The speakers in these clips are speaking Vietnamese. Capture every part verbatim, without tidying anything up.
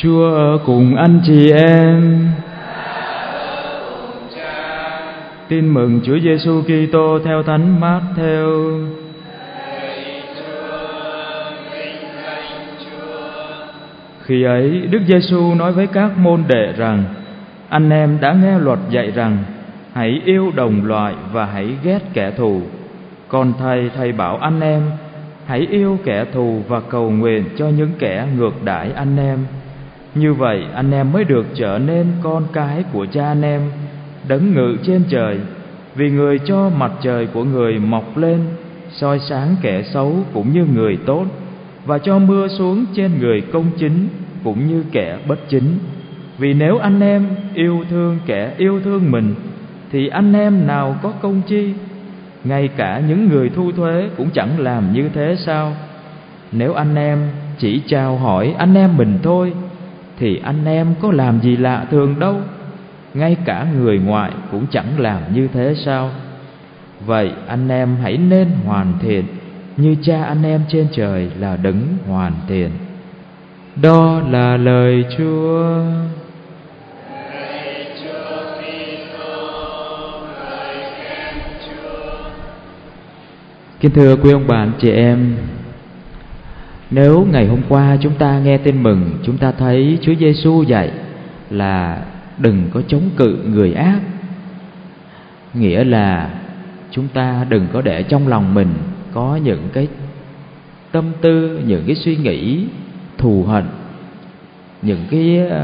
Chúa ở cùng anh chị em. Tin mừng Chúa Giêsu Kitô theo Thánh Mát-theo. Khi ấy, Đức Giêsu nói với các môn đệ rằng: anh em đã nghe luật dạy rằng hãy yêu đồng loại và hãy ghét kẻ thù. Còn thầy thầy bảo anh em hãy yêu kẻ thù và cầu nguyện cho những kẻ ngược đãi anh em. Như vậy anh em mới được trở nên con cái của Cha anh em đấng ngự trên trời. Vì người cho mặt trời của người mọc lên soi sáng kẻ xấu cũng như người tốt, và cho mưa xuống trên người công chính cũng như kẻ bất chính. Vì nếu anh em yêu thương kẻ yêu thương mình thì anh em nào có công chi? Ngay cả những người thu thuế cũng chẳng làm như thế sao? Nếu anh em chỉ chào hỏi anh em mình thôi thì anh em có làm gì lạ thường đâu. Ngay cả người ngoại cũng chẳng làm như thế sao? Vậy anh em hãy nên hoàn thiện như Cha anh em trên trời là đấng hoàn thiện. Đó là lời Chúa. Kính thưa quý ông bà anh chị em, nếu ngày hôm qua chúng ta nghe tin mừng, chúng ta thấy Chúa Giêsu dạy là đừng có chống cự người ác, nghĩa là chúng ta đừng có để trong lòng mình có những cái tâm tư, những cái suy nghĩ thù hận, những cái uh,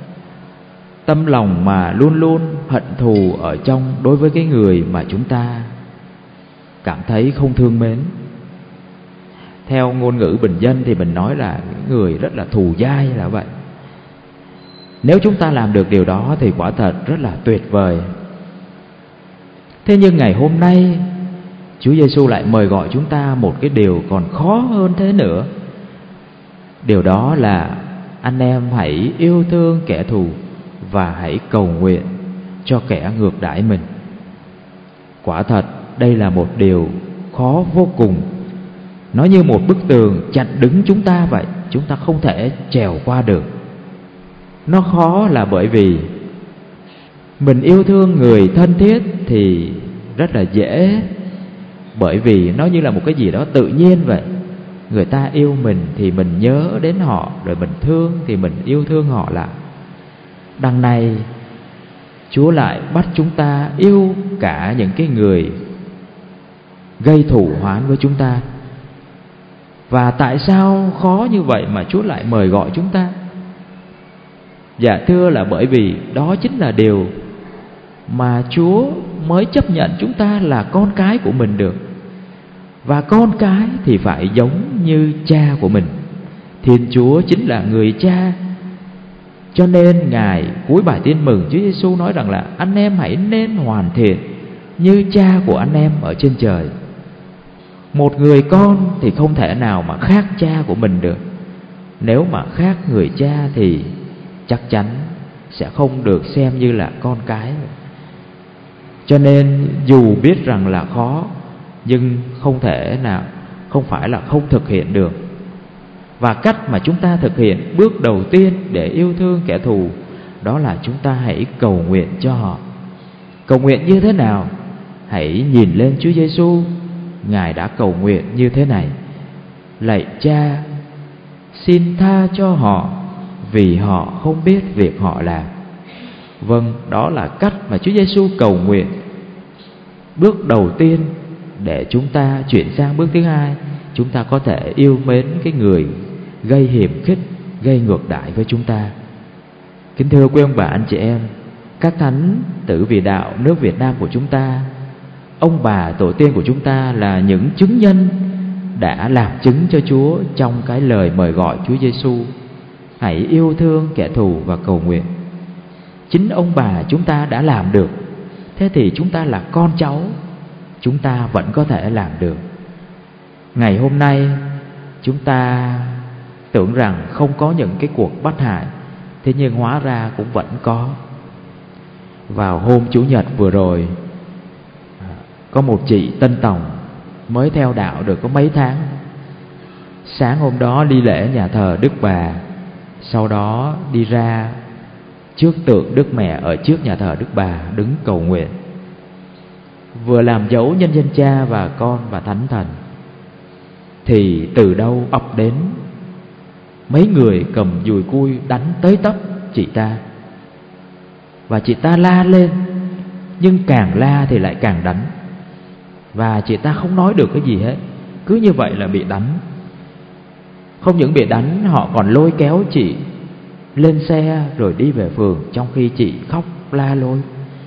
tâm lòng mà luôn luôn hận thù ở trong đối với cái người mà chúng ta cảm thấy không thương mến. Theo ngôn ngữ bình dân thì mình nói là người rất là thù dai là vậy. Nếu chúng ta làm được điều đó thì quả thật rất là tuyệt vời. Thế nhưng ngày hôm nay Chúa Giêsu lại mời gọi chúng ta một cái điều còn khó hơn thế nữa. Điều đó là anh em hãy yêu thương kẻ thù và hãy cầu nguyện cho kẻ ngược đãi mình. Quả thật đây là một điều khó vô cùng. Nó như một bức tường chặn đứng chúng ta vậy, chúng ta không thể trèo qua được. Nó khó là bởi vì mình yêu thương người thân thiết thì rất là dễ, bởi vì nó như là một cái gì đó tự nhiên vậy. Người ta yêu mình thì mình nhớ đến họ, rồi mình thương thì mình yêu thương họ lại. Đằng này Chúa lại bắt chúng ta yêu cả những cái người gây thù oán với chúng ta. Và tại sao khó như vậy mà Chúa lại mời gọi chúng ta? Dạ thưa là bởi vì đó chính là điều mà Chúa mới chấp nhận chúng ta là con cái của mình được. Và con cái thì phải giống như cha của mình. Thiên Chúa chính là người cha. Cho nên Ngài cuối bài tin mừng, Chúa Giêsu nói rằng là anh em hãy nên hoàn thiện như cha của anh em ở trên trời. Một người con thì không thể nào mà khác cha của mình được. Nếu mà khác người cha thì chắc chắn sẽ không được xem như là con cái. Cho nên dù biết rằng là khó, nhưng không thể nào, không phải là không thực hiện được. Và cách mà chúng ta thực hiện bước đầu tiên để yêu thương kẻ thù, đó là chúng ta hãy cầu nguyện cho họ. Cầu nguyện như thế nào? Hãy nhìn lên Chúa Giêsu. Ngài đã cầu nguyện như thế này: lạy Cha, xin tha cho họ vì họ không biết việc họ làm. Vâng, đó là cách mà Chúa Giêsu cầu nguyện. Bước đầu tiên để chúng ta chuyển sang bước thứ hai, chúng ta có thể yêu mến cái người gây hiềm khích, gây ngược đãi với chúng ta. Kính thưa quý ông bà anh chị em, các thánh tử vì đạo nước Việt Nam của chúng ta, ông bà tổ tiên của chúng ta là những chứng nhân đã làm chứng cho Chúa trong cái lời mời gọi Chúa Giêsu: hãy yêu thương kẻ thù và cầu nguyện. Chính ông bà chúng ta đã làm được. Thế thì chúng ta là con cháu, chúng ta vẫn có thể làm được. Ngày hôm nay chúng ta tưởng rằng không có những cái cuộc bắt hại, thế nhưng hóa ra cũng vẫn có. Vào hôm Chủ nhật vừa rồi, có một chị Tân Tòng mới theo đạo được có mấy tháng. Sáng hôm đó đi lễ nhà thờ Đức Bà, Sau đó đi ra trước tượng Đức Mẹ ở trước nhà thờ Đức Bà đứng cầu nguyện, vừa làm dấu nhân danh Cha và Con và Thánh Thần, thì từ đâu ập đến mấy người cầm dùi cui đánh tới tấp chị ta. Và chị ta la lên, nhưng càng la thì lại càng đánh. Và chị ta không nói được cái gì hết, cứ như vậy là bị đánh. Không những bị đánh, họ còn lôi kéo chị lên xe rồi đi về phường, trong khi chị khóc la lối.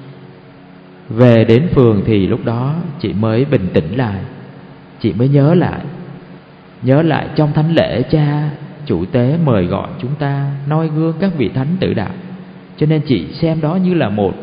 Về đến phường thì lúc đó chị mới bình tĩnh lại. Chị mới nhớ lại Nhớ lại trong thánh lễ Cha chủ tế mời gọi chúng ta noi gương các vị thánh tử đạo. Cho nên chị xem đó như là một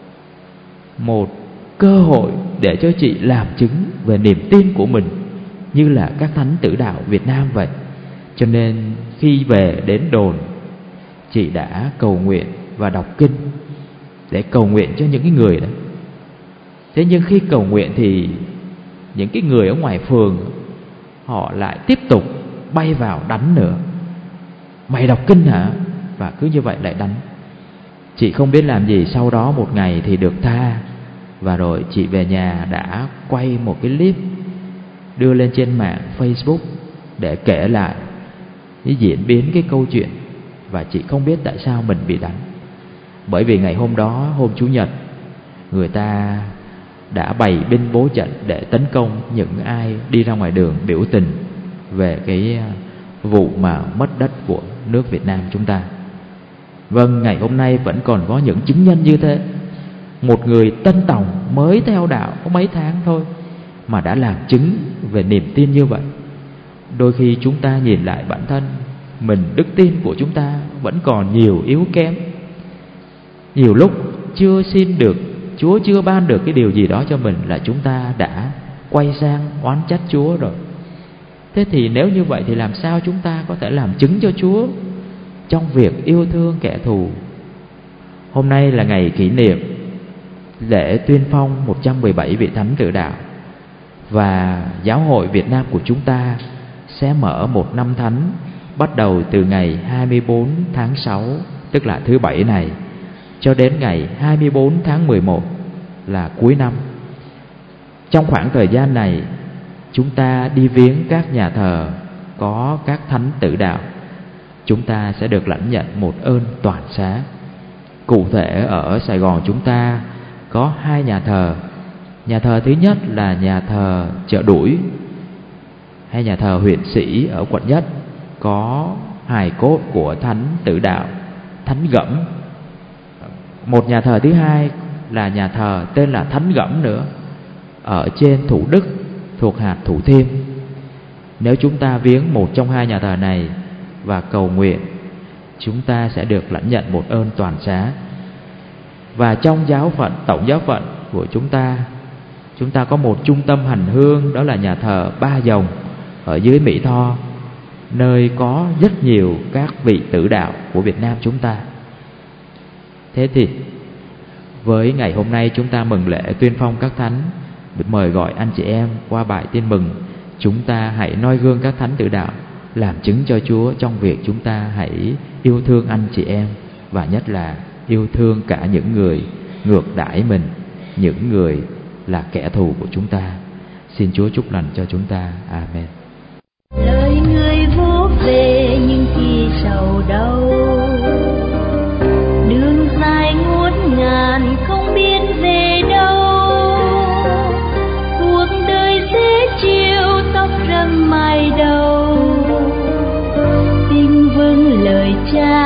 Một cơ hội để cho chị làm chứng về niềm tin của mình, như là các thánh tử đạo Việt Nam vậy. Cho nên khi về đến đồn, chị đã cầu nguyện và đọc kinh để cầu nguyện cho những cái người đó. Thế nhưng khi cầu nguyện thì những cái người ở ngoài phường họ lại tiếp tục bay vào đánh nữa. Mày đọc kinh hả? Và cứ như vậy lại đánh. Chị không biết làm gì. Sau đó một ngày thì được tha. Và rồi chị về nhà đã quay một cái clip đưa lên trên mạng Facebook để kể lại cái diễn biến cái câu chuyện. Và chị không biết tại sao mình bị đánh. Bởi vì ngày hôm đó, hôm Chủ nhật, người ta đã bày binh bố trận để tấn công những ai đi ra ngoài đường biểu tình về cái vụ mà mất đất của nước Việt Nam chúng ta. Vâng, ngày hôm nay vẫn còn có những chứng nhân như thế. Một người tân tòng mới theo đạo có mấy tháng thôi mà đã làm chứng về niềm tin như vậy. Đôi khi chúng ta nhìn lại bản thân mình, đức tin của chúng ta vẫn còn nhiều yếu kém. Nhiều lúc chưa xin được, Chúa chưa ban được cái điều gì đó cho mình là chúng ta đã quay sang oán trách Chúa rồi. Thế thì nếu như vậy thì làm sao chúng ta có thể làm chứng cho Chúa trong việc yêu thương kẻ thù? Hôm nay là ngày kỷ niệm lễ tuyên phong một trăm mười bảy vị thánh tử đạo. Và Giáo hội Việt Nam của chúng ta sẽ mở một năm thánh bắt đầu từ ngày hai mươi bốn tháng sáu, tức là thứ Bảy này, cho đến ngày hai mươi bốn tháng mười một là cuối năm. Trong khoảng thời gian này, chúng ta đi viếng các nhà thờ có các thánh tử đạo. Chúng ta sẽ được lãnh nhận một ơn toàn xá. Cụ thể ở Sài Gòn chúng ta có hai nhà thờ. Nhà thờ thứ nhất là nhà thờ Chợ Đuổi hay nhà thờ Huyện Sĩ ở quận Nhất, có hài cốt của thánh tử đạo Thánh Gẫm. Một nhà thờ thứ hai là nhà thờ tên là Thánh Gẫm nữa, ở trên Thủ Đức thuộc hạt Thủ Thiêm. Nếu chúng ta viếng một trong hai nhà thờ này và cầu nguyện, chúng ta sẽ được lãnh nhận một ơn toàn xá. Và trong giáo phận, tổng giáo phận của chúng ta, chúng ta có một trung tâm hành hương, đó là nhà thờ Ba Dòng ở dưới Mỹ Tho, nơi có rất nhiều các vị tử đạo của Việt Nam chúng ta. Thế thì với ngày hôm nay chúng ta mừng lễ tuyên phong các thánh, mời gọi anh chị em qua bài tin mừng, chúng ta hãy noi gương các thánh tử đạo, làm chứng cho Chúa trong việc chúng ta hãy yêu thương anh chị em, và nhất là yêu thương cả những người ngược đãi mình, những người là kẻ thù của chúng ta. Xin Chúa chúc lành cho chúng ta. Amen. Lời người vô về nhưng khi sầu đau, đường dài ngút ngàn không biết về đâu. Cuộc đời dễ chịu tóc râm mai đầu, tin vâng lời Cha